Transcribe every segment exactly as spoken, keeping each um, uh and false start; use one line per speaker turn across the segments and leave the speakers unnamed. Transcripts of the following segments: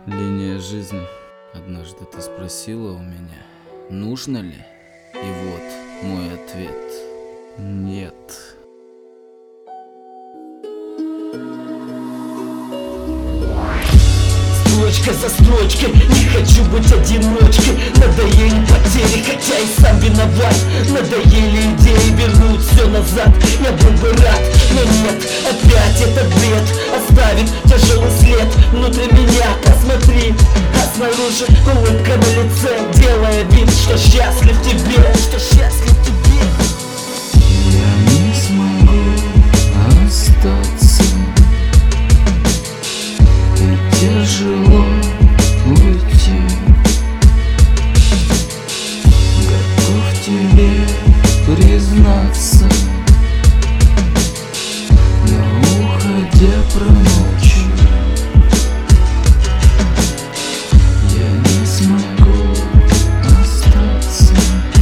Линия жизни. Однажды ты спросила у меня, нужно ли? И вот мой ответ. Нет.
Строчка за строчкой, не хочу быть одиночкой. Надоели потери, хотя и сам виноват. Надоели идеи вернуть все назад. Я был бы рад, но нет, опять этот бред оставит тяжелый след внутри меня. Посмотри, а снаружи улыбка на лице, делая вид, что счастлив тебе, что счастлив тебе.
Я не смогу остаться, и тяжело уйти. Готов тебе признаться, но уходя промолчу. Я не смогу остаться.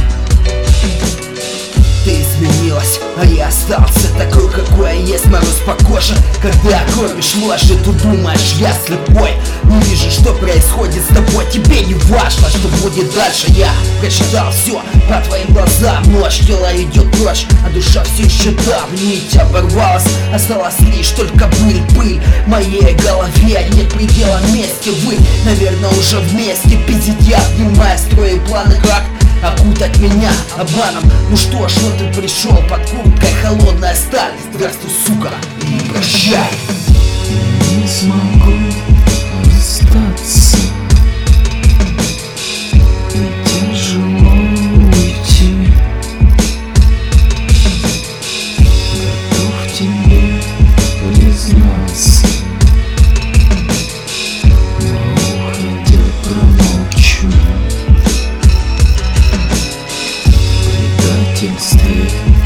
Ты изменилась, а я остался такой, какой я есть, мороз по коже. Когда кормишь ложью, ты думаешь, я слепой. Не вижу, что происходит с тобой, тебе не важно, что будет дальше. Я прочитал все по твоим глазам. Ночь, тело идет дождь, а душа все еще там. Нить оборвалась, осталась лишь только пыль, пыль в моей голове. Нет предела вместе, вы, наверное, уже вместе. Пиздить я, обнимая, строю планы, как окутать меня обманом. Ну что ж, вот ты пришел под курткой, холодная сталь. Здравствуй, сука, и прощай.
Я не смогу остаться, и тяжело уйти. Готов тебе признаться, но уходя промолчу. В предательстве